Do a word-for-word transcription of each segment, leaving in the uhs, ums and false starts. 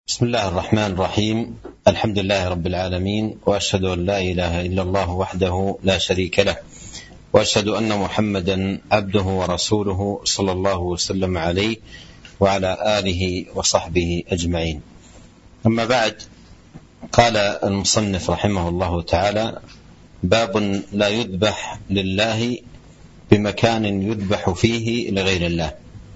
بسم الله الرحمن الرحيم. الحمد لله رب العالمين، وأشهد أن لا إله إلا الله وحده لا شريك له، وأشهد أن محمدا عبده ورسوله صلى الله وسلم عليه وعلى آله وصحبه أجمعين. أما بعد، قال المصنف رحمه الله تعالى: باب لا يذبح لله بمكان يذبح فيه لغير الله.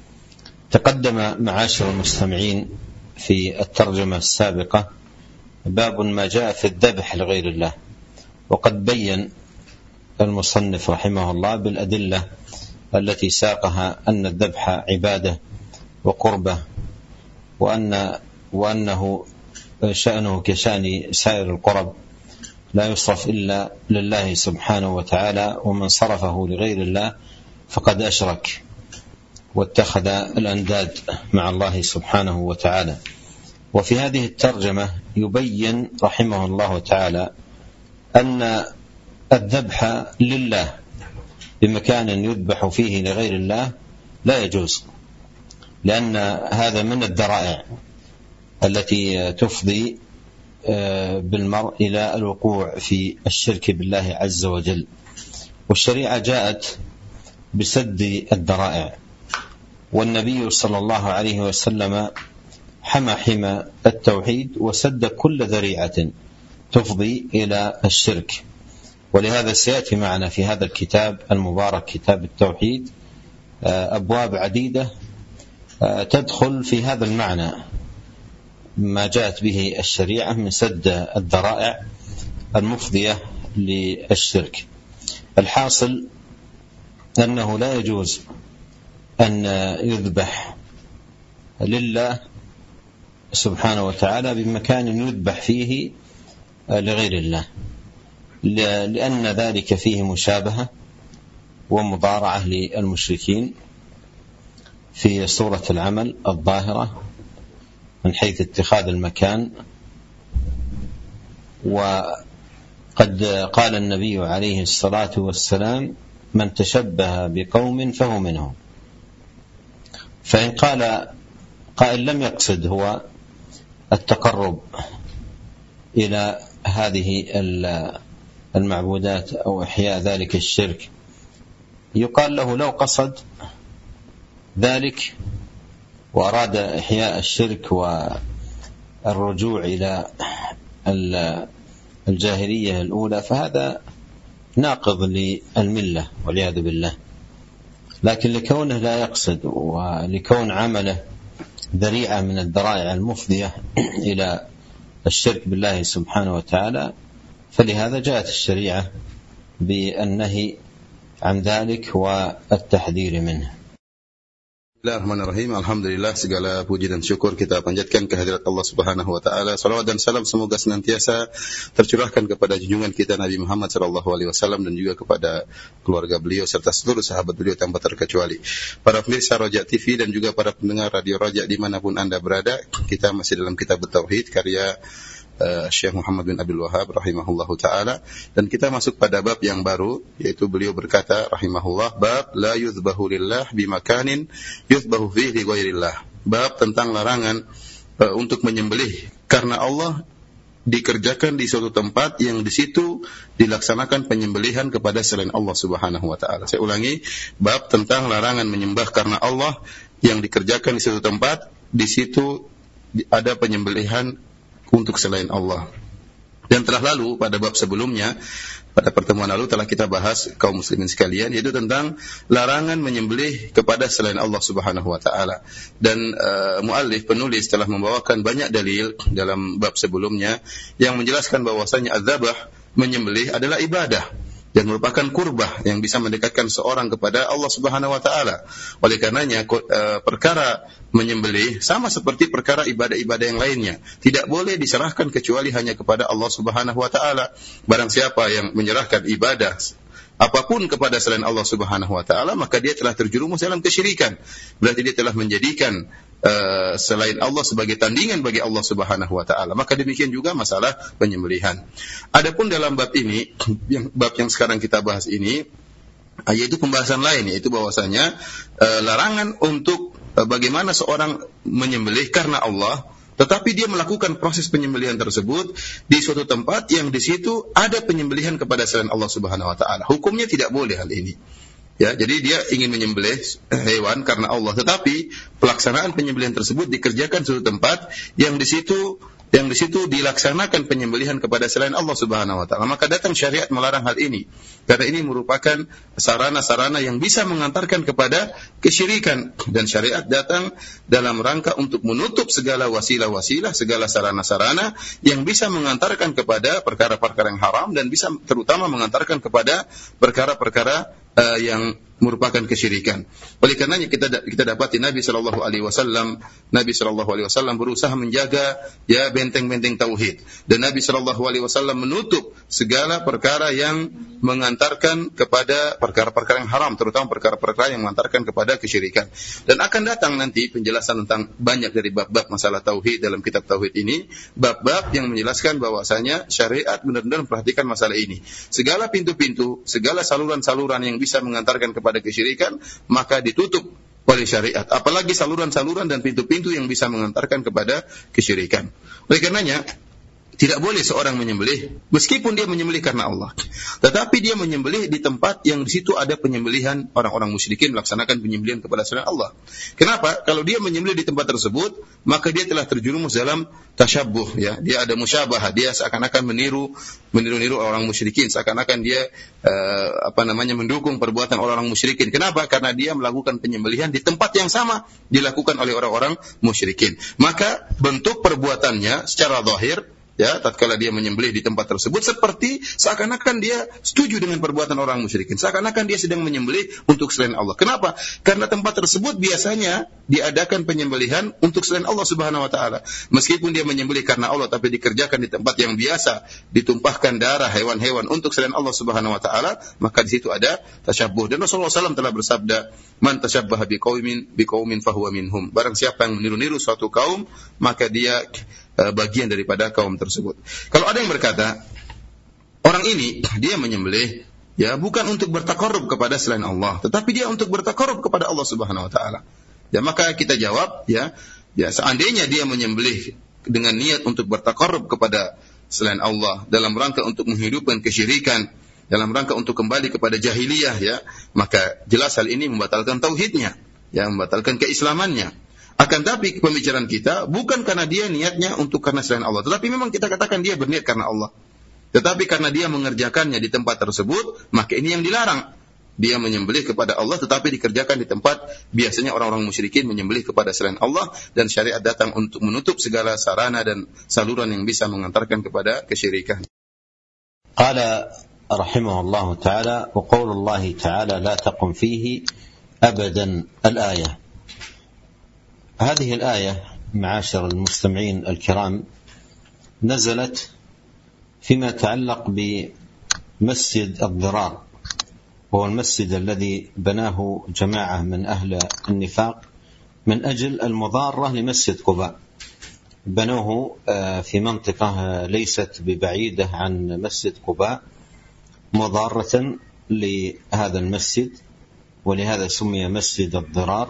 تقدم معاشر المستمعين في الترجمة السابقة باب ما جاء في الذبح لغير الله، وقد بين المصنف رحمه الله بالأدلة التي ساقها أن الذبح عبادة وقربة، وأن وأنه شأنه كشأن سائر القرب، لا يصرف إلا لله سبحانه وتعالى، ومن صرفه لغير الله فقد أشرك واتخذ الأنداد مع الله سبحانه وتعالى. وفي هذه الترجمة يبين رحمه الله تعالى أن الذبح لله بمكان يذبح فيه لغير الله لا يجوز، لأن هذا من الذرائع التي تفضي بالمرء إلى الوقوع في الشرك بالله عز وجل، والشريعة جاءت بسد الذرائع، والنبي صلى الله عليه وسلم حمى حمى التوحيد وسد كل ذريعة تفضي إلى الشرك. ولهذا سيأتي معنا في هذا الكتاب المبارك كتاب التوحيد أبواب عديدة تدخل في هذا المعنى، ما جاءت به الشريعة من سد الذرائع المفضية للشرك. الحاصل أنه لا يجوز أن يذبح لله سبحانه وتعالى بمكان يذبح فيه لغير الله، لأن ذلك فيه مشابهة ومضارعة للمشركين في صورة العمل الظاهرة من حيث اتخاذ المكان. وقد قال النبي عليه الصلاة والسلام: من تشبه بقوم فهو منهم. فإن قال قائل لم يقصد هو التقرب إلى هذه المعبودات أو إحياء ذلك الشرك، يقال له لو قصد ذلك وأراد إحياء الشرك والرجوع إلى الجاهلية الأولى فهذا ناقض للملة والعياذ بالله. لكن لكونه لا يقصد ولكون عمله ذريعة من الذرائع المفضية إلى الشرك بالله سبحانه وتعالى، فلهذا جاءت الشريعة بالنهي عن ذلك والتحذير منه. Bismillahirrahmanirrahim. Alhamdulillah, segala puji dan syukur kita panjatkan kehadirat Allah Subhanahu wa taala. Salawat dan salam semoga senantiasa tercurahkan kepada junjungan kita Nabi Muhammad sallallahu alaihi wasallam dan juga kepada keluarga beliau serta seluruh sahabat beliau tanpa terkecuali. Para pemirsa Raja T V dan juga para pendengar Radio Raja dimanapun Anda berada, kita masih dalam kitab Tauhid karya Uh, Syekh Muhammad bin Abdul Wahhab rahimahullahu ta'ala, dan kita masuk pada bab yang baru, yaitu beliau berkata rahimahullah, bab la yuzbahu lillah bimakanin yuzbahu fihi ghairillah. Bab tentang larangan uh, untuk menyembelih karena Allah dikerjakan di suatu tempat yang di situ dilaksanakan penyembelihan kepada selain Allah Subhanahu wa taala. Saya ulangi, bab tentang larangan menyembah karena Allah yang dikerjakan di suatu tempat di situ ada penyembelihan untuk selain Allah. Dan telah lalu pada bab sebelumnya, pada pertemuan lalu telah kita bahas kaum muslimin sekalian, yaitu tentang larangan menyembelih kepada selain Allah Subhanahu wa taala. Dan uh, muallif penulis telah membawakan banyak dalil dalam bab sebelumnya yang menjelaskan bahwasanya adzabah, menyembelih adalah ibadah dan merupakan kurbah yang bisa mendekatkan seorang kepada Allah Subhanahu wa taala. Oleh karenanya perkara menyembelih sama seperti perkara ibadah-ibadah yang lainnya, tidak boleh diserahkan kecuali hanya kepada Allah Subhanahu wa taala. Barang siapa yang menyerahkan ibadah apapun kepada selain Allah Subhanahu wa taala, maka dia telah terjerumus dalam kesyirikan. Berarti dia telah menjadikan uh, selain Allah sebagai tandingan bagi Allah Subhanahu wa taala. Maka demikian juga masalah penyembelihan. Adapun dalam bab ini, yang bab yang sekarang kita bahas ini, yaitu pembahasan lain, yaitu bahwasanya uh, larangan untuk uh, bagaimana seorang menyembelih karena Allah, tetapi dia melakukan proses penyembelihan tersebut di suatu tempat yang di situ ada penyembelihan kepada selain Allah Subhanahu wa taala. Hukumnya tidak boleh hal ini. Ya, jadi dia ingin menyembelih hewan karena Allah, tetapi pelaksanaan penyembelihan tersebut dikerjakan di suatu tempat yang di situ yang di situ dilaksanakan penyembelihan kepada selain Allah Subhanahu wa taala. Maka datang syariat melarang hal ini. Karena ini merupakan sarana-sarana yang bisa mengantarkan kepada kesyirikan, dan syariat datang dalam rangka untuk menutup segala wasilah-wasilah, segala sarana-sarana yang bisa mengantarkan kepada perkara-perkara yang haram dan bisa terutama mengantarkan kepada perkara-perkara uh, yang merupakan kesyirikan. Oleh karenanya kita kita dapati Nabi sallallahu alaihi wasallam Nabi sallallahu alaihi wasallam berusaha menjaga ya benteng-benteng tauhid, dan Nabi sallallahu alaihi wasallam menutup segala perkara yang mengantarkan kepada perkara-perkara yang haram, terutama perkara-perkara yang mengantarkan kepada kesyirikan. Dan akan datang nanti penjelasan tentang banyak dari bab-bab masalah tauhid dalam kitab tauhid ini, bab-bab yang menjelaskan bahwasanya syariat benar-benar memperhatikan masalah ini. Segala pintu-pintu, segala saluran-saluran yang bisa mengantarkan kepada kesyirikan, maka ditutup oleh syariat. Apalagi saluran-saluran dan pintu-pintu yang bisa mengantarkan kepada kesyirikan. Oleh karenanya, tidak boleh seorang menyembelih meskipun dia menyembelih karena Allah, tetapi dia menyembelih di tempat yang di situ ada penyembelihan orang-orang musyrikin melaksanakan penyembelihan kepada selain Allah. Kenapa? Kalau dia menyembelih di tempat tersebut, maka dia telah terjerumus dalam tasyabbuh, ya. Dia ada musyabahah, dia seakan-akan meniru meniru-niru orang musyrikin, seakan-akan dia uh, apa namanya mendukung perbuatan orang-orang musyrikin. Kenapa? Karena dia melakukan penyembelihan di tempat yang sama dilakukan oleh orang-orang musyrikin. Maka bentuk perbuatannya secara zahir, ya, tatkala dia menyembelih di tempat tersebut seperti seakan-akan dia setuju dengan perbuatan orang musyrikin, seakan-akan dia sedang menyembelih untuk selain Allah. Kenapa? Karena tempat tersebut biasanya diadakan penyembelihan untuk selain Allah Subhanahu wa taala. Meskipun dia menyembelih karena Allah, tapi dikerjakan di tempat yang biasa, ditumpahkan darah hewan-hewan untuk selain Allah Subhanahu wa taala, maka di situ ada tasyabbuh. Dan Rasulullah shallallahu alaihi wasallam telah bersabda, "Man tasyabbaha biqaumin biqaumin fahuwa minhum." Barang siapa yang meniru-niru suatu kaum, maka dia bagian daripada kaum tersebut. Kalau ada yang berkata, orang ini dia menyembelih ya bukan untuk bertaqarrub kepada selain Allah, tetapi dia untuk bertaqarrub kepada Allah Subhanahu wa taala. Ya, maka kita jawab, ya, ya seandainya dia menyembelih dengan niat untuk bertaqarrub kepada selain Allah dalam rangka untuk menghidupkan kesyirikan, dalam rangka untuk kembali kepada jahiliyah, ya, maka jelas hal ini membatalkan tauhidnya, ya, membatalkan keislamannya. Akan tapi pembicaraan kita bukan karena dia niatnya untuk karena selain Allah, tetapi memang kita katakan dia berniat karena Allah. Tetapi karena dia mengerjakannya di tempat tersebut, maka ini yang dilarang. Dia menyembelih kepada Allah tetapi dikerjakan di tempat biasanya orang-orang musyrikin menyembelih kepada selain Allah, dan syariat datang untuk menutup segala sarana dan saluran yang bisa mengantarkan kepada kesyirikan. Qala rahimahullah ta'ala wa qaulullah ta'ala la taqum fihi abadan al-ayah. هذه الآية معاشر المستمعين الكرام نزلت فيما يتعلق بمسجد الضرار، وهو المسجد الذي بناه جماعة من أهل النفاق من أجل المضارة لمسجد قباء. بنوه في منطقة ليست ببعيدة عن مسجد قباء مضارة لهذا المسجد، ولهذا سمي مسجد الضرار،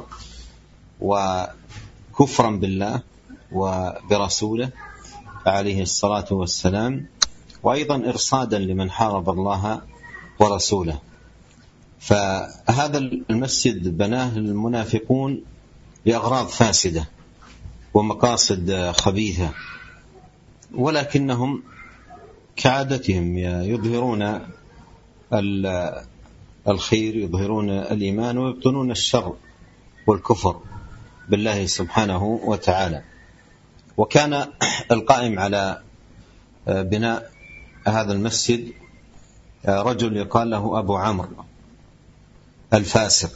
وكفرا بالله وبرسوله عليه الصلاة والسلام، وأيضا إرصادا لمن حارب الله ورسوله. فهذا المسجد بناه المنافقون لأغراض فاسدة ومقاصد خبيثة، ولكنهم كعادتهم يظهرون الخير، يظهرون الإيمان، ويبطنون الشر والكفر بالله سبحانه وتعالى. وكان القائم على بناء هذا المسجد رجل يقال له أبو عمرو الفاسق،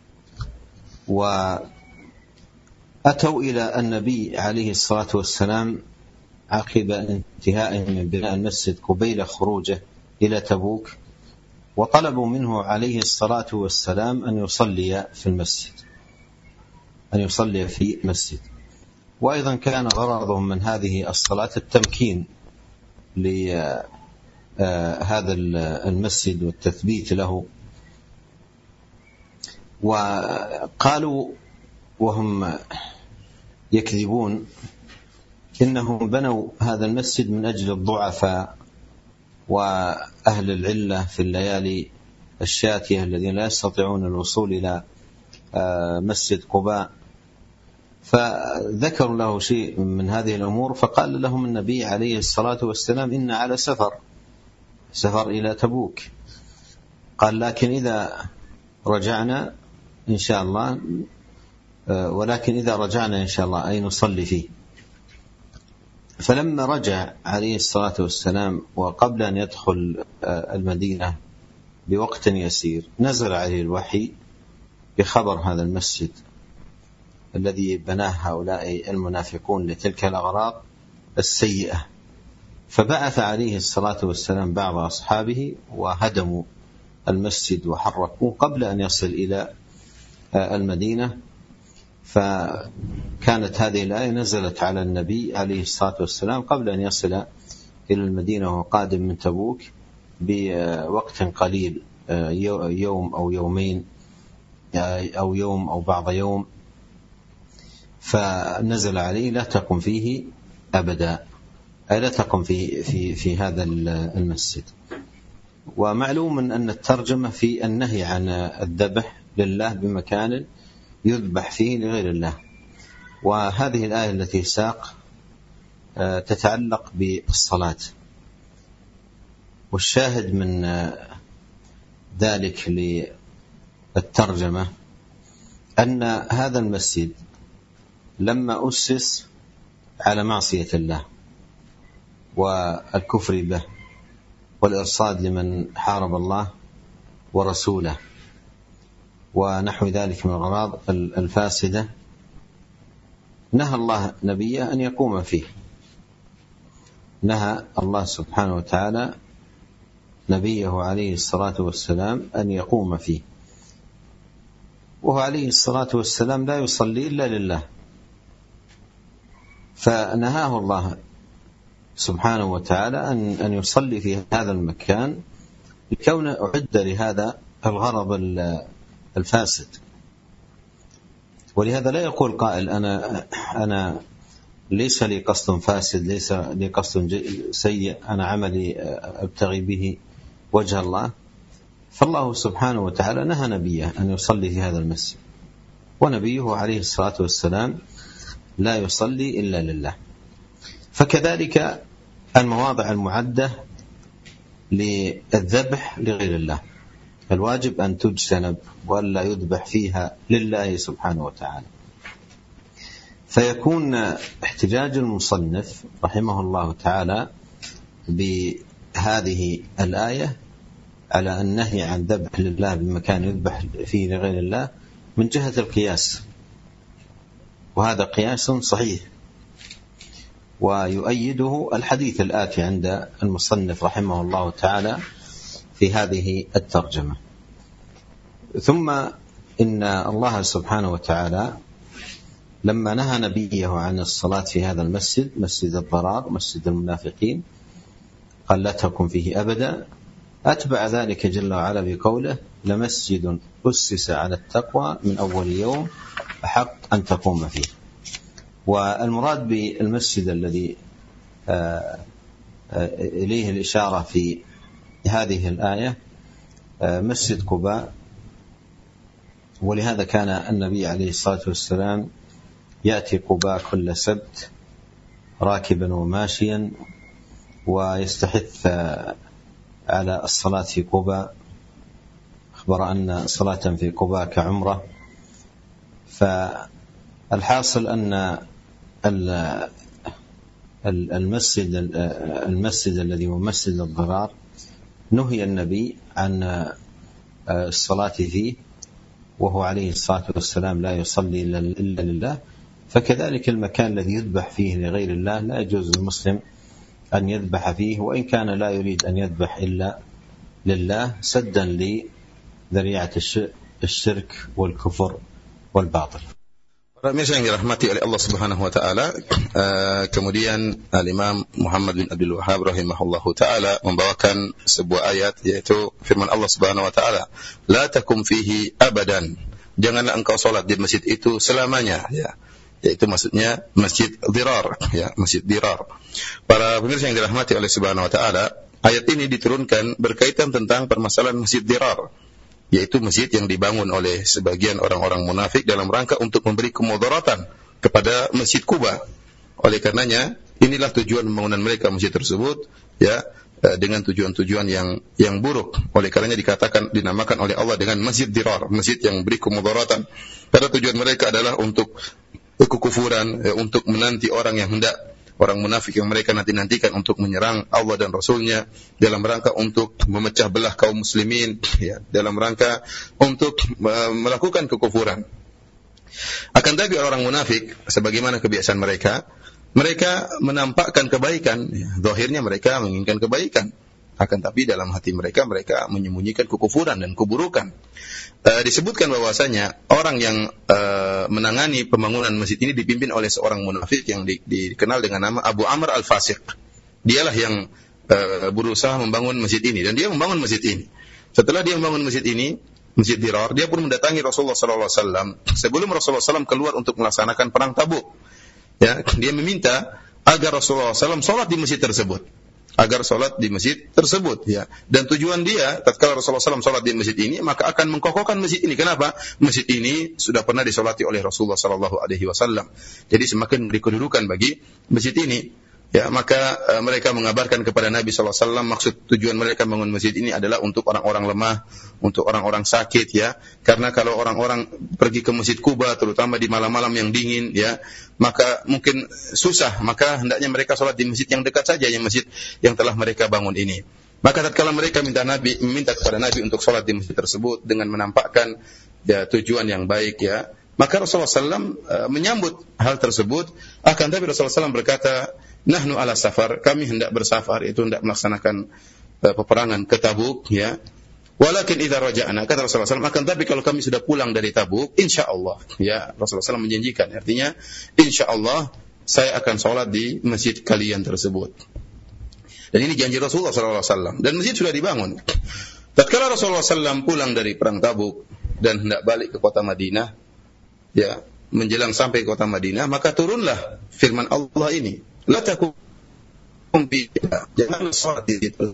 وأتوا إلى النبي عليه الصلاة والسلام عقب انتهائهم من بناء المسجد قبيل خروجه إلى تبوك، وطلبوا منه عليه الصلاة والسلام أن يصلي في المسجد أن يصلي في مسجد. وأيضا كان غرضهم من هذه الصلاة التمكين لهذا المسجد والتثبيت له. وقالوا وهم يكذبون إنهم بنوا هذا المسجد من أجل الضعفاء وأهل العلة في الليالي الشاتية الذين لا يستطيعون الوصول إلى مسجد قباء، فذكروا له شيء من هذه الأمور، فقال لهم النبي عليه الصلاة والسلام: إن على سفر سفر إلى تبوك. قال: لكن إذا رجعنا إن شاء الله، ولكن إذا رجعنا إن شاء الله أي نصلي فيه. فلما رجع عليه الصلاة والسلام وقبل أن يدخل المدينة بوقت يسير، نزل عليه الوحي بخبر هذا المسجد الذي بناه هؤلاء المنافقون لتلك الأغراض السيئة، فبعث عليه الصلاة والسلام بعض أصحابه وهدموا المسجد وحرقوه قبل أن يصل إلى المدينة. فكانت هذه الآية نزلت على النبي عليه الصلاة والسلام قبل أن يصل إلى المدينة وهو قادم من تبوك بوقت قليل، يوم أو يومين أو يوم أو بعض يوم، فنزل عليه: لا تقم فيه أبدا، أي لا تقم في في في هذا المسجد. ومعلوم أن الترجمة في النهي عن الذبح لله بمكان يذبح فيه لغير الله. وهذه الآية التي ساق تتعلق بالصلاة، والشاهد من ذلك للترجمة أن هذا المسجد لما أسس على معصية الله والكفر به والإرصاد لمن حارب الله ورسوله ونحو ذلك من الأغراض الفاسدة، نهى الله نبيه أن يقوم فيه. نهى الله سبحانه وتعالى نبيه عليه الصلاة والسلام أن يقوم فيه، وهو عليه الصلاة والسلام لا يصلي إلا لله، فنهاه الله سبحانه وتعالى أن أن يصلي في هذا المكان لكون أعد لهذا الغرض الفاسد. ولهذا لا يقول قائل: أنا أنا ليس لي قصد فاسد، ليس لي قصد سيء، أنا عملي أبتغي به وجه الله. فالله سبحانه وتعالى نهى نبيه أن يصلي في هذا المسجد، ونبيه عليه الصلاة والسلام لا يصلي إلا لله. فكذلك المواضع المعدة للذبح لغير الله الواجب أن تجتنب وألا يذبح فيها لله سبحانه وتعالى. فيكون احتجاج المصنف رحمه الله تعالى بهذه الآية على النهي عن ذبح لله بمكان يذبح فيه لغير الله من جهة القياس، وهذا قياس صحيح، ويؤيده الحديث الآتي عند المصنف رحمه الله تعالى في هذه الترجمة. ثم إن الله سبحانه وتعالى لما نهى نبيه عن الصلاة في هذا المسجد، مسجد الضرار، مسجد المنافقين، قال: لا تكن فيه أبدا، أتبع ذلك جل وعلا بقوله: لمسجد أسس على التقوى من أول يوم أحق أن تقوم فيه. والمراد بالمسجد الذي إليه الإشارة في هذه الآية مسجد قباء. ولهذا كان النبي عليه الصلاة والسلام يأتي قباء كل سبت راكبا وماشيا، ويستحث على الصلاة في قباء. أخبر أن صلاة في قباء كعمرة. فالحاصل أن المسجد المسجد الذي هو مسجد الضرار نهي النبي عن الصلاة فيه، وهو عليه الصلاة والسلام لا يصلي إلا لله. فكذلك المكان الذي يذبح فيه لغير الله لا يجوز للمسلم أن يذبح فيه، وإن كان لا يريد أن يذبح إلا لله سدا لذريعة الشرك والكفر والباطل. Pemirsa yang dirahmati oleh Allah Subhanahu wa taala, uh, kemudian Al-Imam Muhammad bin Abdul Wahhab rahimahullahu taala membawakan sebuah ayat, yaitu firman Allah Subhanahu wa taala, "La takum fihi abadan." Janganlah engkau salat di masjid itu selamanya, ya. yaitu maksudnya masjid dirar, ya, masjid dirar. Para pemirsa yang dirahmati oleh Subhanahu wa taala, ayat ini diturunkan berkaitan tentang permasalahan masjid dirar, yaitu masjid yang dibangun oleh sebagian orang-orang munafik dalam rangka untuk memberi kemudaratan kepada Masjid Quba. Oleh karenanya, inilah tujuan pembangunan mereka masjid tersebut, ya, dengan tujuan-tujuan yang yang buruk. Oleh karenanya dikatakan, dinamakan oleh Allah dengan masjid dirar, masjid yang beri kemudaratan. Karena tujuan mereka adalah untuk kekufuran, ya, untuk menanti orang yang hendak, orang munafik yang mereka nanti-nantikan untuk menyerang Allah dan Rasulnya, dalam rangka untuk memecah belah kaum muslimin, ya, dalam rangka untuk uh, melakukan kekufuran. Akan tapi orang munafik, sebagaimana kebiasaan mereka, mereka menampakkan kebaikan, ya, zahirnya mereka menginginkan kebaikan, akan tapi dalam hati mereka, mereka menyembunyikan kekufuran dan keburukan. E, disebutkan bahwasanya orang yang e, menangani pembangunan masjid ini dipimpin oleh seorang munafik yang di, dikenal dengan nama Abu Amr Al-Fasiq. Dialah yang e, berusaha membangun masjid ini, dan dia membangun masjid ini. Setelah dia membangun masjid ini, Masjid Dirar, dia pun mendatangi Rasulullah sallallahu alaihi wasallam sebelum Rasulullah sallallahu alaihi wasallam keluar untuk melaksanakan perang Tabuk. Ya, dia meminta agar Rasulullah sallallahu alaihi wasallam sholat di masjid tersebut, agar sholat di masjid tersebut. Ya, dan tujuan dia, tatkala Rasulullah sallallahu alaihi wasallam sholat di masjid ini, maka akan mengkokohkan masjid ini. Kenapa? Masjid ini sudah pernah disolati oleh Rasulullah sallallahu alaihi wasallam. Jadi semakin beri kedudukan bagi masjid ini. Ya, maka uh, mereka mengabarkan kepada Nabi sallallahu alaihi wasallam maksud tujuan mereka bangun masjid ini adalah untuk orang-orang lemah, untuk orang-orang sakit, ya. Karena kalau orang-orang pergi ke Masjid Quba terutama di malam-malam yang dingin, ya, maka mungkin susah, maka hendaknya mereka sholat di masjid yang dekat saja, yang masjid yang telah mereka bangun ini. Maka tatkala mereka minta Nabi meminta kepada Nabi untuk sholat di masjid tersebut dengan menampakkan, ya, tujuan yang baik, ya, maka Rasulullah sallallahu alaihi wasallam uh, menyambut hal tersebut. Akan tapi Rasulullah sallallahu alaihi wasallam berkata, nahnu ala safar, kami hendak bersafar, itu hendak melaksanakan uh, peperangan ke Tabuk, ya. Walakin idza raja'na, kata Rasulullah sallallahu alaihi wasallam, akan tapi kalau kami sudah pulang dari Tabuk, insyaallah, ya, Rasulullah sallallahu alaihi wasallam menjanjikan, artinya insyaallah saya akan sholat di masjid kalian tersebut. Dan ini janji Rasulullah sallallahu alaihi wasallam, dan masjid sudah dibangun. Tatkala Rasulullah sallallahu alaihi wasallam pulang dari perang Tabuk dan hendak balik ke kota Madinah, ya, menjelang sampai kota Madinah, maka turunlah firman Allah ini, la takum fi, jangan sholat di situ.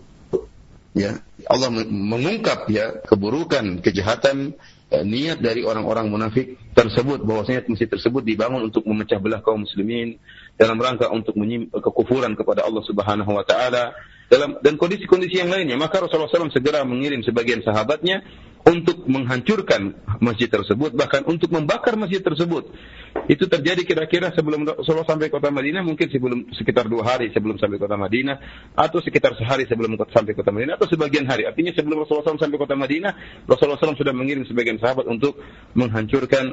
Ya, Allah mengungkap, ya, keburukan, kejahatan, ya, niat dari orang-orang munafik tersebut, bahwasanya masjid tersebut dibangun untuk memecah belah kaum muslimin, dalam rangka untuk menyim kekufuran kepada Allah Subhanahu wa taala, dalam dan kondisi-kondisi yang lainnya. Maka Rasulullah sallallahu alaihi wasallam segera mengirim sebagian sahabatnya untuk menghancurkan masjid tersebut, bahkan untuk membakar masjid tersebut. Itu terjadi kira-kira sebelum Rasulullah sampai kota Madinah, mungkin sebelum sekitar dua hari sebelum sampai kota Madinah, atau sekitar sehari sebelum sampai kota Madinah, atau sebagian hari. Artinya sebelum Rasulullah sallallahu alaihi wasallam sampai kota Madinah, Rasulullah sallallahu alaihi wasallam sudah mengirim sebagian sahabat untuk menghancurkan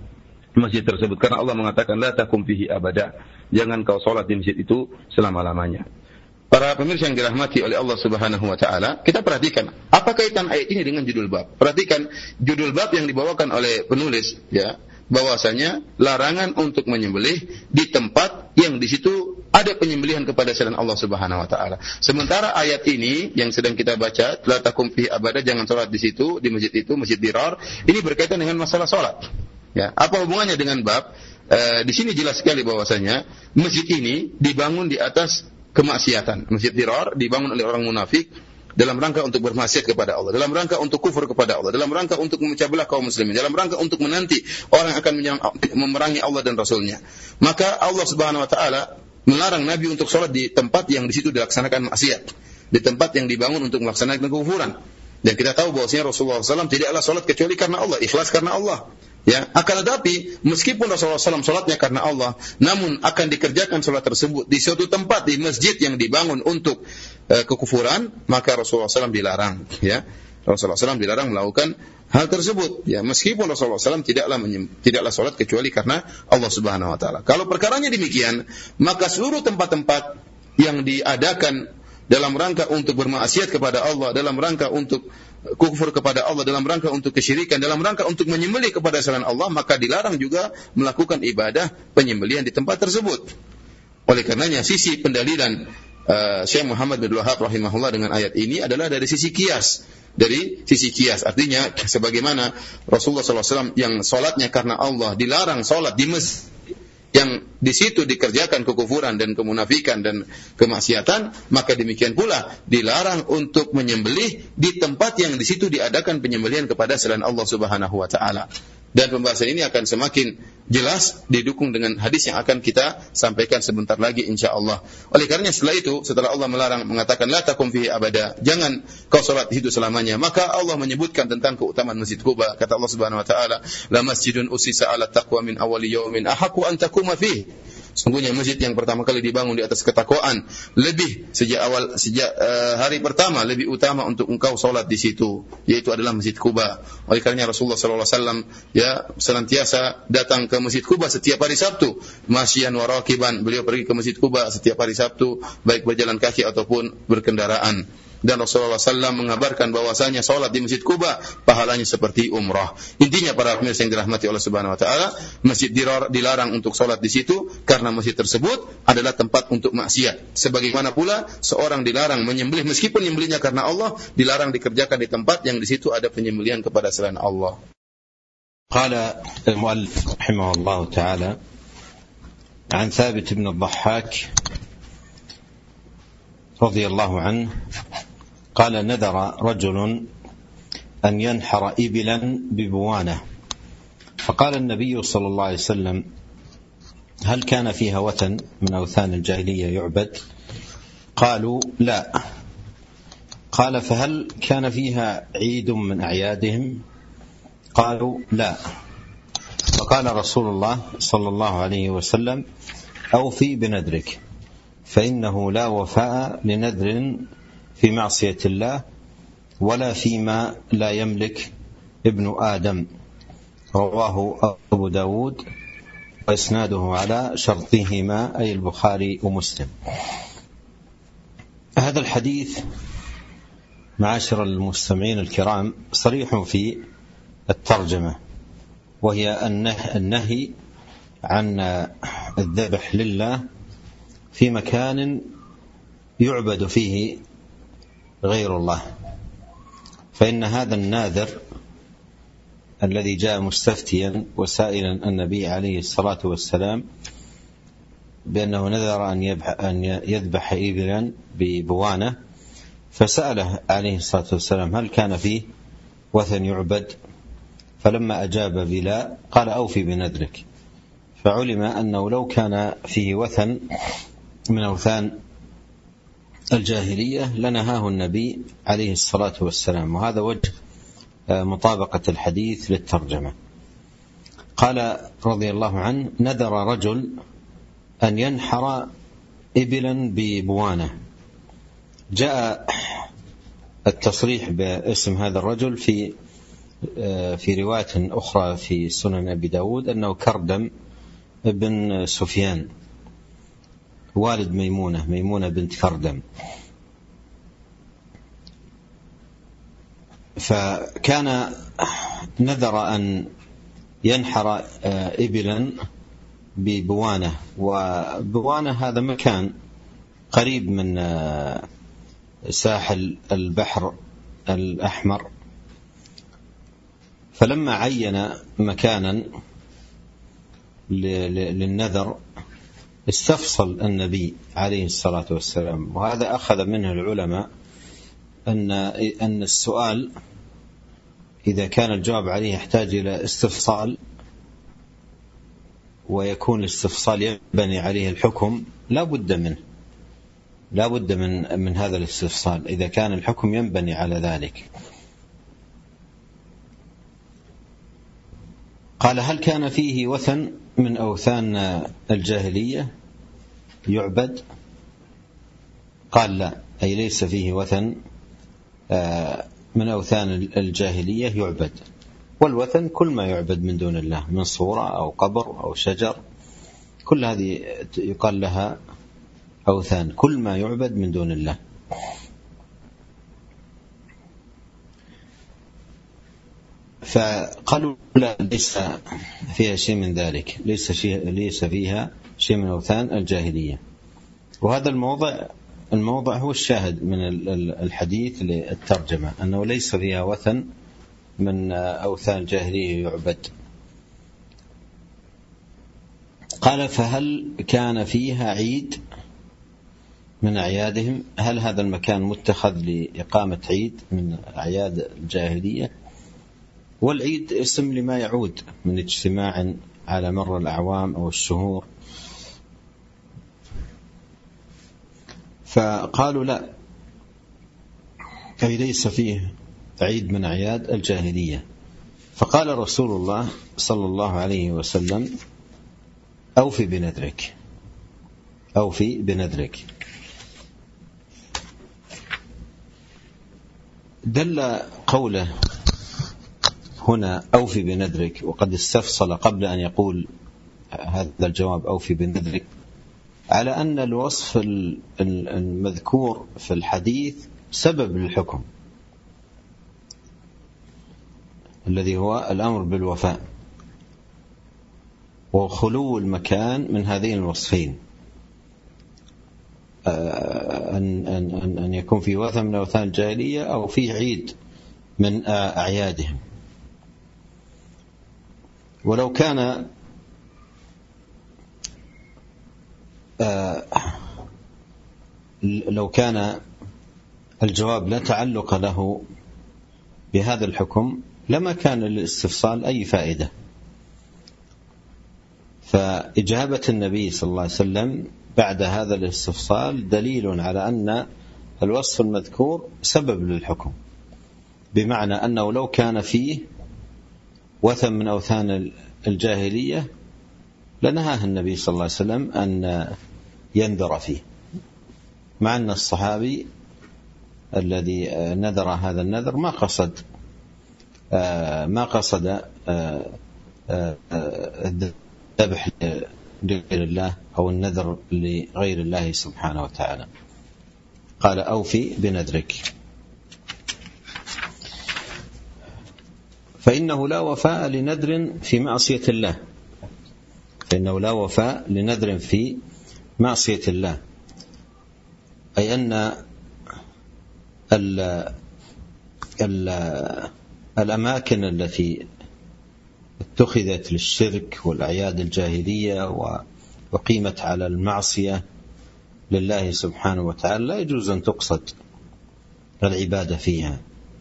masjid tersebut. Karena Allah mengatakan, la takum fihi abada, jangan kau sholat di masjid itu selama-lamanya. Para pemirsa yang dirahmati oleh Allah Subhanahu wa taala, kita perhatikan apa kaitan ayat ini dengan judul bab. Perhatikan judul bab yang dibawakan oleh penulis, ya, bahwasanya larangan untuk menyembelih di tempat yang di situ ada penyembelihan kepada selain Allah Subhanahu wa taala. Sementara ayat ini yang sedang kita baca, la takum fihi abada, jangan salat di situ, di masjid itu, Masjid Dirar, ini berkaitan dengan masalah salat. Ya, apa hubungannya dengan bab? E, di sini jelas sekali bahwasanya masjid ini dibangun di atas kemaksiatan. Masjid Dirar dibangun oleh orang munafik dalam rangka untuk bermaksiat kepada Allah, dalam rangka untuk kufur kepada Allah, dalam rangka untuk memecah belah kaum muslimin, dalam rangka untuk menanti orang akan memerangi Allah dan Rasulnya. Maka Allah Subhanahu wa taala melarang Nabi untuk sholat di tempat yang di situ dilaksanakan maksiat, di tempat yang dibangun untuk melaksanakan kekufuran. Dan kita tahu bahwasanya Rasulullah sallallahu alaihi wasallam tidaklah sholat kecuali karena Allah, ikhlas karena Allah. Ya, akan tetapi meskipun Rasulullah sallallahu alaihi wasallam sholatnya karena Allah, namun akan dikerjakan sholat tersebut di suatu tempat, di masjid yang dibangun untuk uh, kekufuran, maka Rasulullah sallallahu alaihi wasallam dilarang. Ya, Rasulullah sallallahu alaihi wasallam dilarang melakukan hal tersebut. Ya, meskipun Rasulullah sallallahu alaihi wasallam tidaklah menyem, tidaklah sholat kecuali karena Allah Subhanahu wa taala. Kalau perkaranya demikian, maka seluruh tempat-tempat yang diadakan dalam rangka untuk bermaksiat kepada Allah, dalam rangka untuk kufur kepada Allah, dalam rangka untuk kesyirikan, dalam rangka untuk menyembelih kepada selain Allah, maka dilarang juga melakukan ibadah penyembelihan di tempat tersebut. Oleh karenanya sisi pendalilan uh, Syekh Muhammad bin Wahab rahimahullah dengan ayat ini adalah dari sisi kias, dari sisi kias. Artinya sebagaimana Rasulullah sallallahu alaihi wasallam yang salatnya karena Allah dilarang salat di masjid yang di situ dikerjakan kekufuran dan kemunafikan dan kemaksiatan, maka demikian pula dilarang untuk menyembelih di tempat yang di situ diadakan penyembelihan kepada selain Allah Subhanahu wa taala. Dan pembahasan ini akan semakin jelas didukung dengan hadis yang akan kita sampaikan sebentar lagi insyaallah. Oleh karenanya setelah itu, setelah Allah melarang mengatakan la takum fihi abada, jangan kau salat di situ selamanya, maka Allah menyebutkan tentang keutamaan Masjid Quba. Kata Allah Subhanahu wa taala, la masjidun usisa ala taqwa min awwali yaumin ahaqqu an taquma fihi. Sungguhnya masjid yang pertama kali dibangun di atas ketakwaan, lebih sejak awal sejak uh, hari pertama lebih utama untuk engkau salat di situ, yaitu adalah Masjid Quba. Oleh karenanya Rasulullah sallallahu alaihi wasallam ya senantiasa datang ke Masjid Quba setiap hari Sabtu, masyian wa raqiban. Beliau pergi ke Masjid Quba setiap hari Sabtu baik berjalan kaki ataupun berkendaraan. Dan Rasulullah sallallahu alaihi wasallam mengabarkan bahwasanya salat di Masjid Quba pahalanya seperti umrah. Intinya para pemirsa yang dirahmati Allah Subhanahu wa taala, masjid dilarang untuk salat di situ karena masjid tersebut adalah tempat untuk maksiat. Sebagaimana pula seorang dilarang menyembelih meskipun menyembelihnya karena Allah, dilarang dikerjakan di tempat yang di situ ada penyembelihan kepada selain Allah. Qala al-muallif rahimahullah taala an Thabit bin al-Dhahhak radhiyallahu anhu قال نذر رجل أن ينحر إبلا ببوانة فقال النبي صلى الله عليه وسلم هل كان فيها وثن من أوثان الجاهلية يعبد؟ قالوا لا. قال فهل كان فيها عيد من أعيادهم؟ قالوا لا. فقال رسول الله صلى الله عليه وسلم أوفي بنذرك فإنه لا وفاء لنذر في معصية الله ولا فيما لا يملك ابن آدم. رواه أبو داود وإسناده على شرطهما أي البخاري ومسلم. هذا الحديث معاشر المستمعين الكرام صريح في الترجمة، وهي النهي عن الذبح لله في مكان يعبد فيه غير الله، فإن هذا الناذر الذي جاء مستفتيا وسائلا النبي عليه الصلاة والسلام بأنه نذر أن يذبح إبلا ببوانة، فسأله عليه الصلاة والسلام هل كان فيه وثن يعبد؟ فلما أجاب بلا قال أوفي بنذرك، فعلم أنه لو كان فيه وثن من أوثان الجاهلية لنهاه النبي عليه الصلاة والسلام، وهذا وجه مطابقة الحديث للترجمة. قال رضي الله عنه نذر رجل أن ينحر إبلا ببوانة. جاء التصريح باسم هذا الرجل في في رواية أخرى في سنن أبي داود أنه كردم بن سفيان والد ميمونة ميمونة بنت كردم. فكان نذر أن ينحر إبلا ببوانة، وبوانة هذا مكان قريب من ساحل البحر الأحمر، فلما عين مكانا للنذر استفصل النبي عليه الصلاة والسلام، وهذا أخذ منه العلماء أن أن السؤال إذا كان الجواب عليه يحتاج إلى استفصال ويكون الاستفصال يبني عليه الحكم لا بد منه لا بد من من هذا الاستفصال إذا كان الحكم ينبني على ذلك. قال هل كان فيه وثن من أوثان الجاهلية يعبد؟ قال لا، أي ليس فيه وثن من أوثان الجاهلية يعبد. والوثن كل ما يعبد من دون الله من صورة أو قبر أو شجر، كل هذه يقال لها أوثان، كل ما يعبد من دون الله. فقالوا لا، ليس فيها شيء من ذلك، ليس شيء ليس فيها شيء من أوثان الجاهلية. وهذا الموضع الموضع هو الشاهد من الحديث للترجمة، أنه ليس فيها وثن من أوثان الجاهلية يعبد. قال فهل كان فيها عيد من أعيادهم؟ هل هذا المكان متخذ لإقامة عيد من أعياد الجاهلية؟ والعيد اسم لما يعود من اجتماع على مر الأعوام أو الشهور. فقالوا لا، أي ليس فيه عيد من أعياد الجاهلية. فقال رسول الله صلى الله عليه وسلم أوفي بنذرك، أوفي بنذرك. دل قوله هنا أوفي بنذرك وقد استفصل قبل أن يقول هذا الجواب أوفي بنذرك على أن الوصف المذكور في الحديث سبب للحكم الذي هو الأمر بالوفاء وخلو المكان من هذين الوصفين، أن, أن, أن يكون في وثن من أوثان الجاهلية أو في عيد من أعيادهم. ولو كان لو كان الجواب لا تعلق له بهذا الحكم لما كان للاستفصال أي فائدة. فإجابة النبي صلى الله عليه وسلم بعد هذا الاستفصال دليل على أن الوصف المذكور سبب للحكم، بمعنى أنه لو كان فيه وثن من أوثان الجاهلية لنهاه النبي صلى الله عليه وسلم أن ينذر فيه، مع أن الصحابي الذي نذر هذا النذر ما قصد ما قصد الذبح لغير الله أو النذر لغير الله سبحانه وتعالى. قال أوفي بنذرك. فإنه لا وفاء لنذر في معصية الله، فإنه لا وفاء لنذر في معصية الله، أي أن ال ال الأماكن التي اتخذت للشرك والأعياد الجاهلية وقيمت على المعصية لله سبحانه وتعالى لا يجوز أن تقصد العبادة فيها،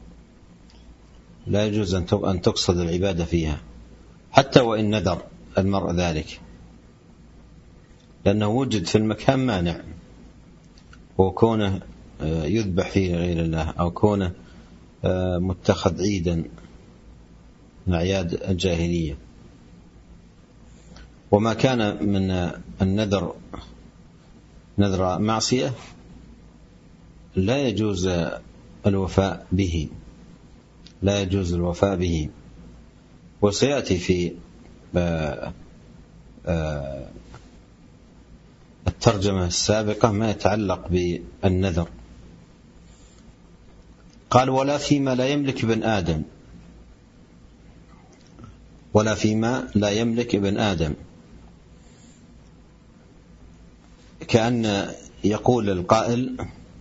لا يجوز أن تقصد العبادة فيها حتى وإن نذر المرء ذلك، لأنه وجد في المكان مانع، وكونه يذبح فيه غير الله أو كونه متخذ عيدا من أعياد الجاهلية. وما كان من النذر نذر معصية لا يجوز الوفاء به، لا يجوز الوفاء به. وسيأتي في الترجمة السابقة ما يتعلق بالنذر. قال ولا فيما لا يملك ابن آدم، ولا فيما لا يملك ابن آدم، كأن يقول القائل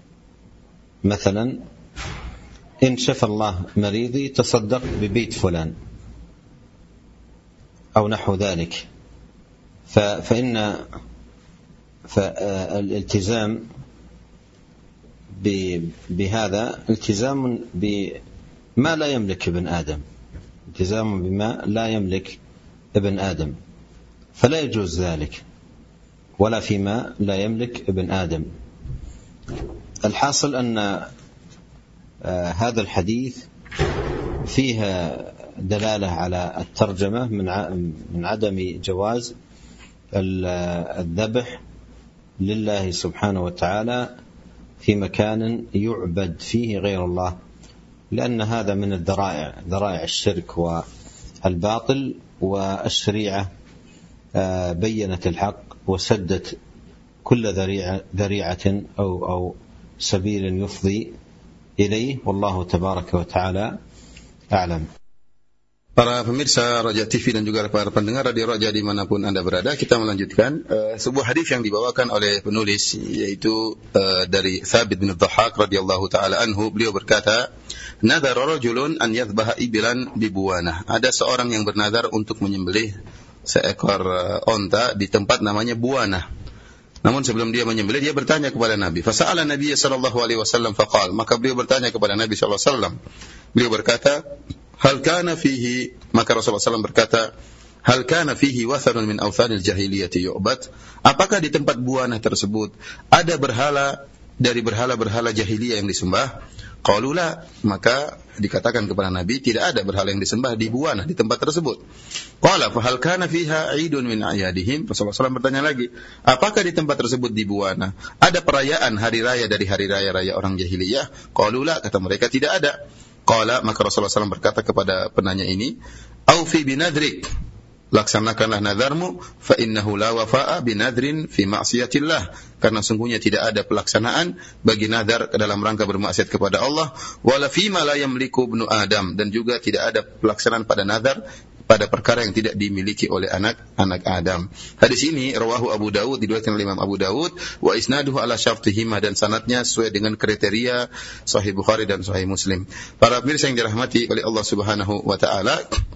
مثلا إن شفى الله مريضي تصدق ببيت فلان أو نحو ذلك. فإن فالالتزام بهذا التزام بما لا يملك ابن آدم، التزام بما لا يملك ابن آدم، فلا يجوز ذلك، ولا فيما لا يملك ابن آدم. الحاصل أن هذا الحديث فيها دلالة على الترجمة من عدم جواز الذبح لله سبحانه وتعالى في مكان يعبد فيه غير الله، لأن هذا من الذرائع، ذرائع الشرك والباطل، والشريعة بينت الحق وسدت كل ذريعة, ذريعة أو, أو سبيل يفضي إليه، والله تبارك وتعالى أعلم. Para pemirsa Roja T V dan juga para pendengar Radio Roja dimanapun Anda berada, kita melanjutkan uh, sebuah hadis yang dibawakan oleh penulis, yaitu uh, dari Thabit bin Dhahhak radhiyallahu taala anhu. Beliau berkata, "Nadhara rajulun an yadhbaha ibilan bibuwanah." Ada seorang yang bernazar untuk menyembelih seekor uh, onta di tempat namanya Buana. Namun sebelum dia menyembelih, dia bertanya kepada Nabi. Fasa'ala Nabi sallallahu alaihi wasallam faqal. Maka beliau bertanya kepada Nabi sallallahu alaihi wasallam. Beliau berkata, hal kana fihi, maka Rasulullah sallallahu alaihi wasallam berkata, hal kana fihi wathanun min awthanil jahiliyati yu'bad? Apakah di tempat Buana tersebut ada berhala dari berhala-berhala jahiliyah yang disembah? Qalu la, maka dikatakan kepada Nabi, tidak ada berhala yang disembah di Buana, di tempat tersebut. Qala fa hal kana fiha 'idun min a'yadihim? Rasulullah sallallahu alaihi wasallam bertanya lagi, apakah di tempat tersebut di Buana ada perayaan hari raya dari hari raya-raya orang jahiliyah? Qalu la, kata mereka tidak ada. Qala, maka Rasulullah sallallahu alaihi wasallam berkata kepada penanya ini, aufi binadrik, laksanakanlah nadarmu, fa innahu la wafa'a binadrin fi ma'siyatillah, karena sungguhnya tidak ada pelaksanaan bagi nadar ke dalam rangka bermaksiat kepada Allah, wala fi ma la yamliku ibnu Adam, dan juga tidak ada pelaksanaan pada nadar pada perkara yang tidak dimiliki oleh anak-anak Adam. Hadis ini rawahu Abu Dawud, diriwayatkan oleh Imam Abu Dawud, wa isnaduhu ala syartihima, dan sanadnya sesuai dengan kriteria Sahih Bukhari dan Sahih Muslim. Para pemirsa yang dirahmati oleh Allah Subhanahu wa taala,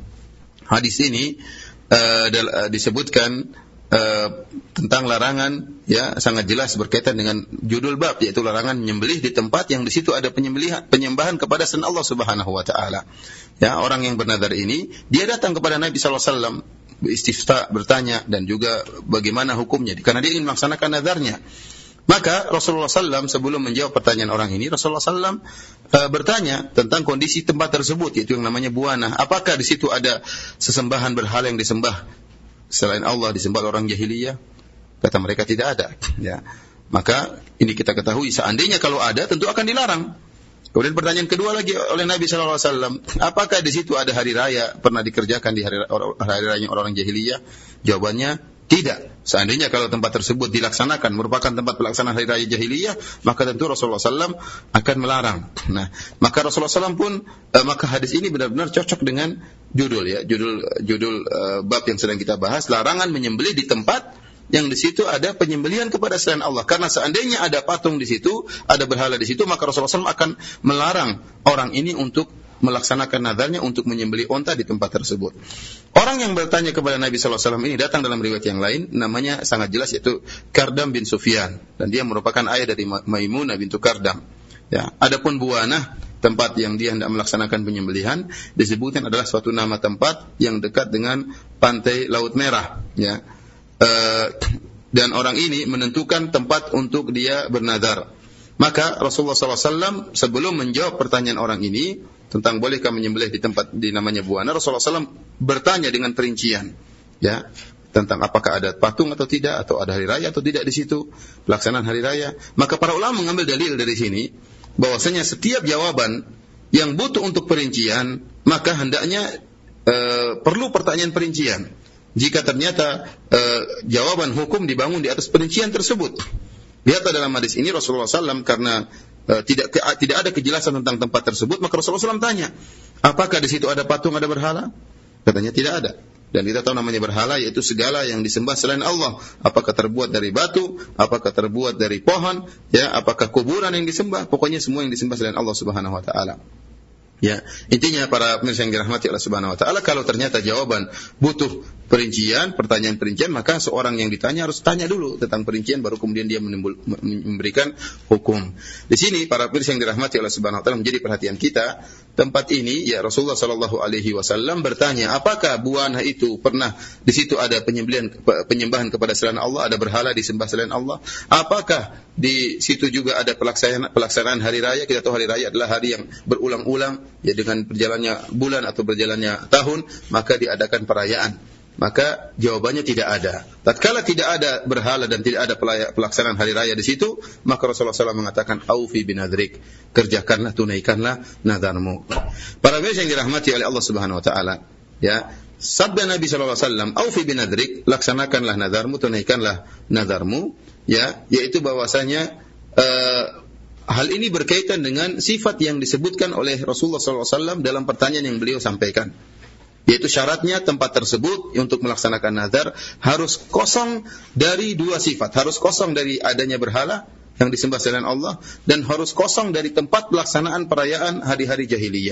hadis ini Uh, disebutkan uh, tentang larangan, ya, sangat jelas berkaitan dengan judul bab, yaitu larangan menyembelih di tempat yang di situ ada penyembelihan, penyembahan kepada selain Allah Subhanahu wa taala. Ya, orang yang bernadar ini, dia datang kepada Nabi sallallahu alaihi wasallam istifta, bertanya, dan juga bagaimana hukumnya, karena dia ingin melaksanakan nadarnya. Maka Rasulullah sallallahu alaihi wasallam sebelum menjawab pertanyaan orang ini, Rasulullah sallallahu alaihi wasallam uh, bertanya tentang kondisi tempat tersebut, yaitu yang namanya Buana. Apakah di situ ada sesembahan berhala yang disembah selain Allah, disembah orang jahiliyah? Kata mereka tidak ada. Ya. Maka ini kita ketahui, seandainya kalau ada, tentu akan dilarang. Kemudian pertanyaan kedua lagi oleh Nabi sallallahu alaihi wasallam, apakah di situ ada hari raya pernah dikerjakan di hari, hari raya orang jahiliyah? Jawabannya tidak. Seandainya kalau tempat tersebut dilaksanakan merupakan tempat pelaksanaan hari raya jahiliyah, maka tentu Rasulullah sallallahu alaihi wasallam akan melarang. Nah, maka Rasulullah sallallahu alaihi wasallam pun, eh, maka hadis ini benar-benar cocok dengan judul, ya, judul judul eh, bab yang sedang kita bahas, larangan menyembelih di tempat yang di situ ada penyembelihan kepada selain Allah. Karena seandainya ada patung di situ, ada berhala di situ, maka Rasulullah sallallahu alaihi wasallam akan melarang orang ini untuk melaksanakan nadarnya untuk menyembelih onta di tempat tersebut. Orang yang bertanya kepada Nabi sallallahu alaihi wasallam ini datang dalam riwayat yang lain, namanya sangat jelas, yaitu Kardam bin Sufyan, dan dia merupakan ayah dari Maimunah bintu Kardam. Ya, adapun Buana, tempat yang dia hendak melaksanakan penyembelihan, disebutkan adalah suatu nama tempat yang dekat dengan pantai Laut Merah. Ya, e, dan orang ini menentukan tempat untuk dia bernadar. Maka Rasulullah sallallahu alaihi wasallam sebelum menjawab pertanyaan orang ini tentang bolehkah menyembelih di tempat di namanya Buana, Rasulullah sallallahu alaihi wasallam bertanya dengan perincian, ya, tentang apakah ada patung atau tidak, atau ada hari raya atau tidak di situ, pelaksanaan hari raya. Maka para ulama mengambil dalil dari sini bahwasanya setiap jawaban yang butuh untuk perincian, maka hendaknya e, perlu pertanyaan perincian. Jika ternyata e, jawaban hukum dibangun di atas perincian tersebut. Lihatlah dalam hadis ini Rasulullah sallallahu alaihi wasallam karena uh, tidak ke, tidak ada kejelasan tentang tempat tersebut, maka Rasulullah sallallahu alaihi wasallam tanya, apakah di situ ada patung, ada berhala? Katanya tidak ada. Dan kita tahu namanya berhala yaitu segala yang disembah selain Allah. Apakah terbuat dari batu, apakah terbuat dari pohon, ya, apakah kuburan yang disembah? Pokoknya semua yang disembah selain Allah Subhanahu wa taala. Ya, intinya para pemirsa yang dirahmati Allah Subhanahu wa taala, kalau ternyata jawaban butuh perincian, pertanyaan perincian, maka seorang yang ditanya harus tanya dulu tentang perincian, baru kemudian dia menimbul, memberikan hukum. Di sini para pemirsa yang dirahmati Allah Subhanahu wa taala, menjadi perhatian kita, tempat ini, ya, Rasulullah sallallahu alaihi wasallam bertanya, apakah Buana itu pernah di situ ada penyembelihan, penyembahan kepada selain Allah, ada berhala disembah selain Allah? Apakah di situ juga ada pelaksanaan pelaksanaan hari raya? Kita tahu hari raya adalah hari yang berulang-ulang, ya, dengan berjalannya bulan atau berjalannya tahun, maka diadakan perayaan. Maka jawabannya tidak ada. Tatkala tidak ada berhala dan tidak ada pelaksanaan hari raya di situ, maka Rasulullah sallallahu alaihi wasallam mengatakan, aufi binadrik, kerjakanlah, tunaikanlah nadarmu. Para pemirsa yang dirahmati oleh Allah Subhanahu wa taala, ya, sabda Nabi sallallahu alaihi wasallam, aufi binadrik, laksanakanlah nadarmu, tunaikanlah nadarmu, ya, yaitu bahwasanya uh, hal ini berkaitan dengan sifat yang disebutkan oleh Rasulullah sallallahu alaihi wasallam dalam pertanyaan yang beliau sampaikan. Yaitu syaratnya tempat tersebut untuk melaksanakan nazar harus kosong dari dua sifat. Harus kosong dari adanya berhala yang disembah selain Allah, dan harus kosong dari tempat pelaksanaan perayaan hari-hari jahiliyah.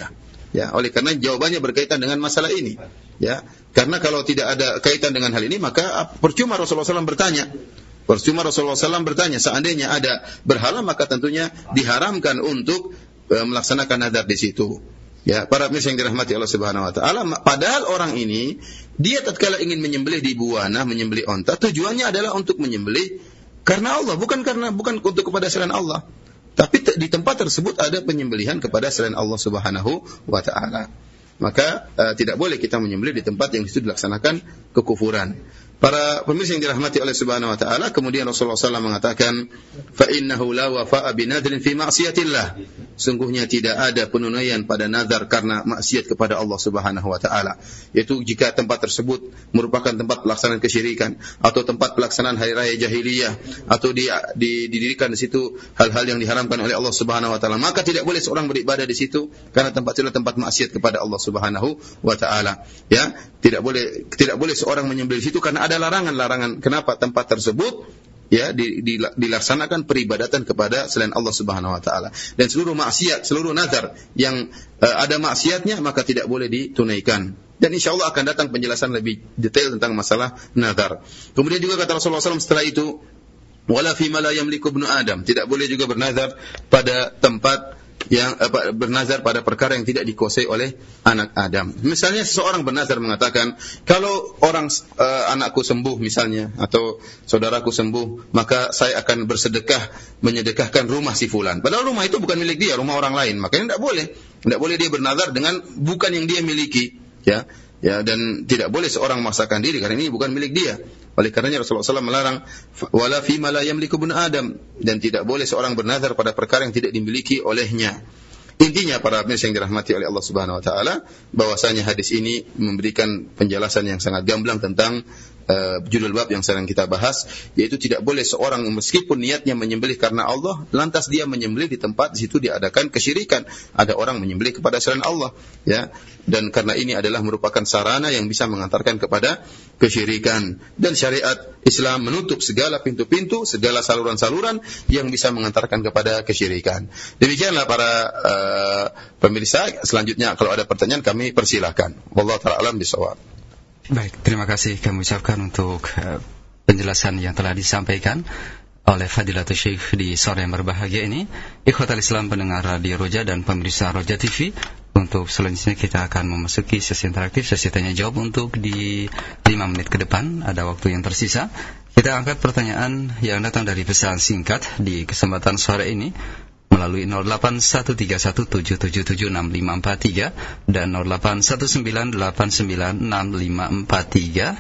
Ya, oleh karena jawabannya berkaitan dengan masalah ini. Ya, karena kalau tidak ada kaitan dengan hal ini, maka percuma Rasulullah shallallahu alaihi wasallam bertanya. Percuma Rasulullah shallallahu alaihi wasallam bertanya. Seandainya ada berhala, maka tentunya diharamkan untuk e, melaksanakan nadar di situ. Ya, para pemirsa yang dirahmati Allah Subhanahu wa taala, padahal orang ini dia tatkala ingin menyembelih di buana, menyembelih onta, tujuannya adalah untuk menyembelih karena Allah, bukan karena bukan untuk kepada selain Allah. Tapi di tempat tersebut ada penyembelihan kepada selain Allah Subhanahu wa taala. Maka uh, tidak boleh kita menyembelih di tempat yang itu dilaksanakan kekufuran. Para pemirsa yang dirahmati oleh Subhanahu wa taala, kemudian Rasulullah shallallahu alaihi wasallam mengatakan, "Fa innahu la wafa'a bi nadrin fi ma'siyatillah." Sungguhnya tidak ada penunaian pada nazar karena maksiat kepada Allah Subhanahu wa taala. Yaitu jika tempat tersebut merupakan tempat pelaksanaan kesyirikan atau tempat pelaksanaan hari raya jahiliyah atau di, di, didirikan di situ hal-hal yang diharamkan oleh Allah Subhanahu wa taala, maka tidak boleh seorang beribadah di situ karena tempat itu tempat maksiat kepada Allah Subhanahu wa taala. Ya, tidak boleh tidak boleh seorang menyembelih di situ karena ada larangan-larangan. Kenapa tempat tersebut ya di, di, dilaksanakan peribadatan kepada selain Allah Subhanahu wa taala. Dan seluruh maksiat, seluruh nazar yang uh, ada maksiatnya maka tidak boleh ditunaikan. Dan insyaallah akan datang penjelasan lebih detail tentang masalah nazar. Kemudian juga kata Rasulullah shallallahu alaihi wasallam setelah itu, wala fi ma la yamliku ibnu Adam, tidak boleh juga bernazar pada tempat yang apa, bernazar pada perkara yang tidak dikuasai oleh anak Adam. Misalnya seseorang bernazar mengatakan, kalau orang uh, anakku sembuh misalnya atau saudaraku sembuh, maka saya akan bersedekah menyedekahkan rumah si fulan. Padahal rumah itu bukan milik dia, rumah orang lain. Makanya tidak boleh. Tidak boleh dia bernazar dengan bukan yang dia miliki, ya. Ya, dan tidak boleh seorang memaksakan diri karena ini bukan milik dia. Oleh karenanya Rasulullah shallallahu alaihi wasallam melarang wala fi ma la yamliku ibnu Adam, dan tidak boleh seorang bernazar pada perkara yang tidak dimiliki olehnya. Intinya para pemirsa yang dirahmati oleh Allah Subhanahu wa taala, bahwasanya hadis ini memberikan penjelasan yang sangat gamblang tentang uh, judul bab yang sedang kita bahas, yaitu tidak boleh seorang meskipun niatnya menyembelih karena Allah, lantas dia menyembelih di tempat di situ diadakan kesyirikan. Ada orang menyembelih kepada selain Allah, ya. Dan karena ini adalah merupakan sarana yang bisa mengantarkan kepada kesyirikan. Dan syariat Islam menutup segala pintu-pintu, segala saluran-saluran yang bisa mengantarkan kepada kesyirikan. Demikianlah para uh, pemirsa. Selanjutnya kalau ada pertanyaan kami persilahkan. Wallahu ta'ala alam bisawab. Baik, terima kasih kami ucapkan untuk uh, penjelasan yang telah disampaikan oleh Fadilatul Syekh di sore yang berbahagia ini. Ikhwatal Islam pendengar Radio Roja dan pemirsa Roja T V, untuk selanjutnya kita akan memasuki sesi interaktif, sesi tanya jawab untuk di lima menit ke depan, ada waktu yang tersisa. Kita angkat pertanyaan yang datang dari pesan singkat di kesempatan sore ini melalui nol delapan satu tiga satu tujuh tujuh tujuh enam lima empat tiga dan nol delapan satu sembilan delapan sembilan enam lima empat tiga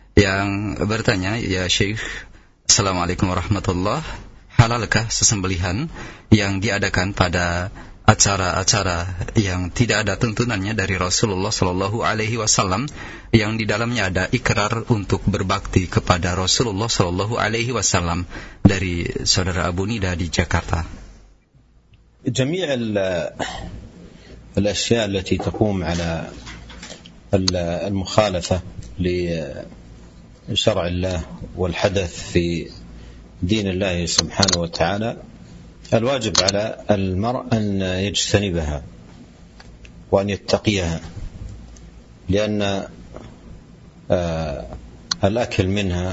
yang bertanya, ya Syekh, Assalamualaikum warahmatullahi wabarakatuh. Halalkah sesembelihan yang diadakan pada acara-acara yang tidak ada tuntunannya dari Rasulullah Sallallahu Alaihi Wasallam, yang di dalamnya ada ikrar untuk berbakti kepada Rasulullah Sallallahu Alaihi Wasallam? Dari saudara Abu Nida di Jakarta. جميع الأشياء التي تقوم على المخالفة لشرع الله والحدث في دين الله سبحانه وتعالى، الواجب على المرء أن يجتنبها وأن يتقيها، لأن الأكل منها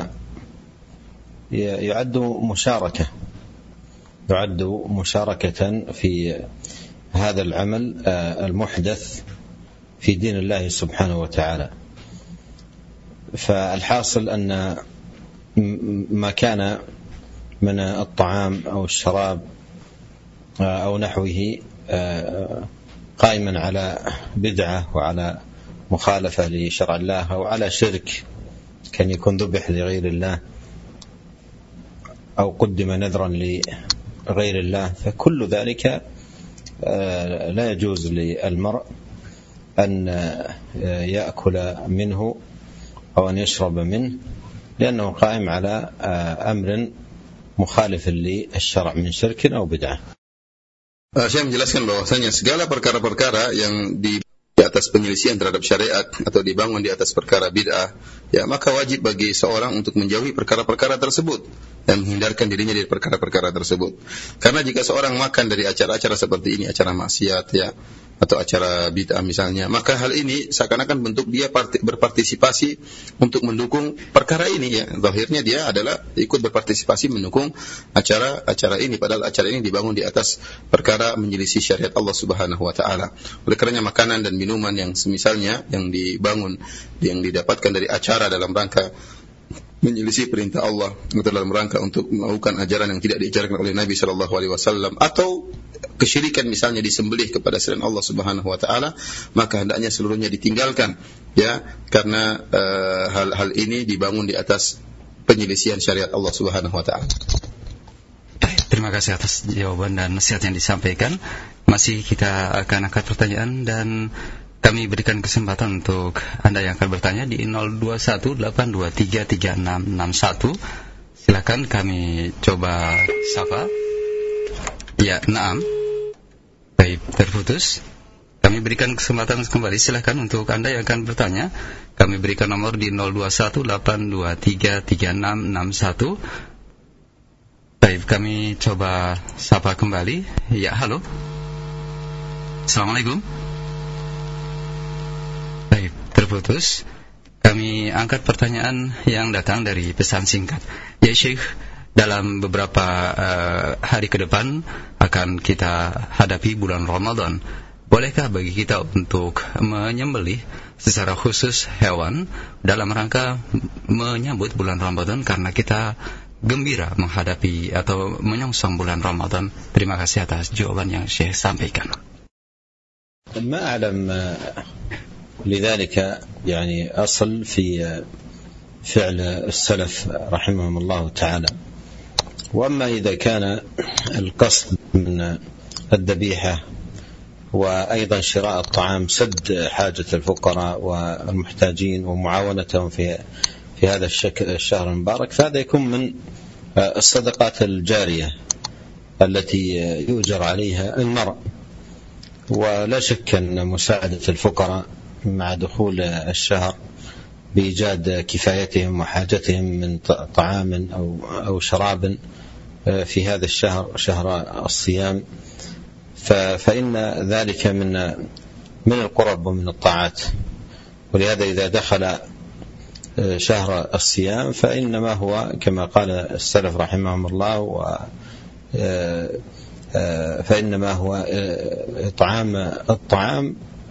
يعد مشاركة يعد مشاركة في هذا العمل المحدث في دين الله سبحانه وتعالى. فالحاصل أن ما كان من الطعام أو الشراب أو نحوه قائما على بدعة وعلى مخالفة لشرع الله أو على شرك، كان يكون ذبح لغير الله أو قدم نذرا لغير الله، فكل ذلك لا يجوز للمرء أن يأكل منه أو أن يشرب منه، لأنه قائم على أمر مخالف للشرع من شرك أو بدعة. Saya menjelaskan bahwasanya segala perkara-perkara yang di di atas penyelisihan terhadap syariat atau dibangun di atas perkara bid'ah, ya maka wajib bagi seorang untuk menjauhi perkara-perkara tersebut dan menghindarkan dirinya dari perkara-perkara tersebut. Karena jika seorang makan dari acara-acara seperti ini, acara maksiat, ya atau acara bid'ah misalnya, maka hal ini seakan-akan bentuk dia berpartisipasi untuk mendukung perkara ini ya. Zahirnya dia adalah ikut berpartisipasi mendukung acara-acara ini, padahal acara ini dibangun di atas perkara menyelisih syariat Allah Subhanahu wa taala. Oleh karenanya makanan dan minuman yang semisalnya yang dibangun yang didapatkan dari acara dalam rangka menyelisih perintah Allah atau dalam rangka untuk melakukan ajaran yang tidak diajarkan oleh Nabi sallallahu alaihi wasallam, atau kesyirikan misalnya disembelih kepada selain Allah Subhanahu wa taala, maka hendaknya seluruhnya ditinggalkan ya, karena uh, hal-hal ini dibangun di atas penyelisihan syariat Allah Subhanahu wa taala. Terima kasih atas jawaban dan nasihat yang disampaikan. Masih kita akan angkat pertanyaan dan kami berikan kesempatan untuk Anda yang akan bertanya di nol dua satu delapan dua tiga tiga enam enam satu. Silakan kami coba sapa. Ya, naam. Baik, terputus. Kami berikan kesempatan kembali. Silakan untuk Anda yang akan bertanya. Kami berikan nomor di nol dua satu delapan dua tiga tiga enam enam satu. Baik, kami coba sapa kembali. Ya, halo. Assalamualaikum. Baik, terputus. Kami angkat pertanyaan yang datang dari pesan singkat. Ya Syekh, dalam beberapa uh, hari ke depan akan kita hadapi bulan Ramadan. Bolehkah bagi kita untuk menyembelih secara khusus hewan dalam rangka menyambut bulan Ramadan karena kita gembira menghadapi atau menyongsong bulan Ramadan? Terima kasih atas jawaban yang Syekh sampaikan. ما أعلم لذلك يعني أصل في فعل السلف رحمهم الله تعالى. وأما إذا كان القصد من الذبيحة وأيضا شراء الطعام سد حاجة الفقراء والمحتاجين ومعاونتهم في في هذا الشهر المبارك، فهذا يكون من الصدقات الجارية التي يؤجر عليها المرء. ولا شك أن مساعدة الفقراء مع دخول الشهر بإيجاد كفايتهم وحاجتهم من طعام أو أو شراب في هذا الشهر شهر الصيام، فإن ذلك من من القرب ومن الطاعات. ولهذا إذا دخل شهر الصيام فإنما هو كما قال السلف رحمهم الله و فإنما هو إطعام الطعام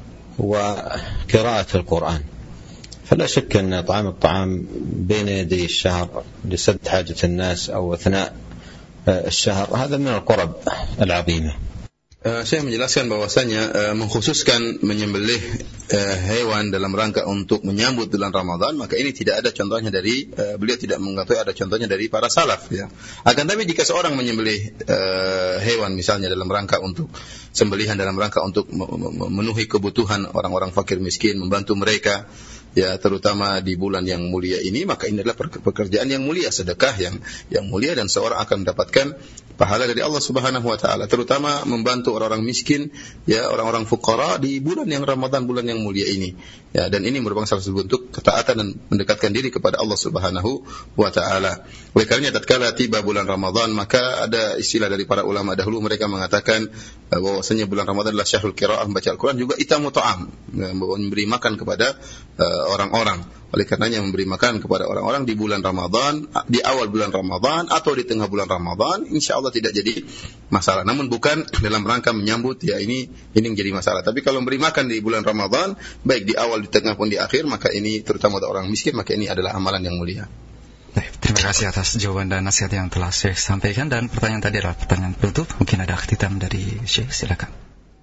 وقراءة القرآن. فلا شك أن إطعام الطعام بين يدي الشهر لسد حاجة الناس أو أثناء الشهر هذا من القرب العظيمة. Uh, saya menjelaskan bahwasanya uh, mengkhususkan menyembelih uh, hewan dalam rangka untuk menyambut bulan Ramadan, maka ini tidak ada contohnya dari uh, beliau tidak mengetahui ada contohnya dari para salaf ya. Akan tapi jika seorang menyembelih uh, hewan misalnya dalam rangka untuk sembelihan dalam rangka untuk memenuhi kebutuhan orang-orang fakir miskin, membantu mereka ya, terutama di bulan yang mulia ini, maka ini adalah pekerjaan yang mulia, sedekah yang yang mulia, dan seorang akan mendapatkan pahala dari Allah Subhanahu wa taala, terutama membantu orang-orang miskin ya, orang-orang fuqara di bulan yang Ramadan, bulan yang mulia ini ya. Dan ini merupakan salah satu bentuk ketaatan dan mendekatkan diri kepada Allah Subhanahu wa taala. Oleh karenanya tatkala tiba bulan Ramadan, maka ada istilah dari para ulama dahulu, mereka mengatakan bahwasanya bulan Ramadan adalah syahrul qiraah, membaca Al-Qur'an, juga itamu ta'am, memberi makan kepada uh, orang-orang. Oleh karenanya memberi makan kepada orang-orang di bulan Ramadan, di awal bulan Ramadan atau di tengah bulan Ramadan, insya Allah tidak jadi masalah. Namun bukan dalam rangka menyambut ya, ini ini menjadi masalah. Tapi kalau memberi makan di bulan Ramadan, baik di awal, di tengah pun di akhir, maka ini terutama untuk orang miskin, maka ini adalah amalan yang mulia. Terima kasih atas jawaban dan nasihat yang telah Syekh sampaikan. Dan pertanyaan tadi adalah pertanyaan penutup. Mungkin ada khitam dari Syekh, silakan.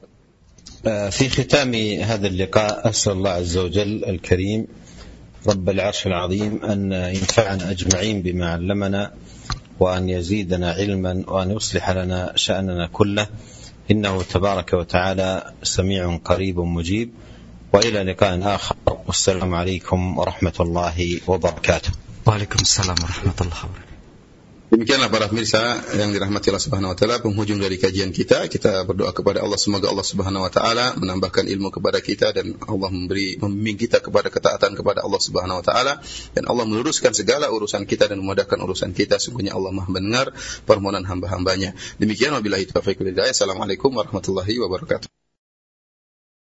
في ختام هذا اللقاء أسأل الله عز وجل الكريم رب العرش العظيم أن ينفعنا أجمعين بما علمنا وأن يزيدنا علما وأن يصلح لنا شأننا كله إنه تبارك وتعالى سميع قريب مجيب. وإلى لقاء آخر والسلام عليكم ورحمة الله وبركاته. Waalaikumsalam warahmatullahi wabarakatuh. Demikianlah para pemirsa yang dirahmati Allah Subhanahu wa taala, penghujung dari kajian kita. Kita berdoa kepada Allah, semoga Allah Subhanahu wa taala menambahkan ilmu kepada kita, dan Allah memberi membimbing kita kepada ketaatan kepada Allah Subhanahu wa taala, dan Allah meluruskan segala urusan kita dan memudahkan urusan kita. Sungguhnya Allah Maha mendengar permohonan hamba-hambanya. Demikian, wabillahi taufiq wal hidayah. Assalamualaikum warahmatullahi wabarakatuh.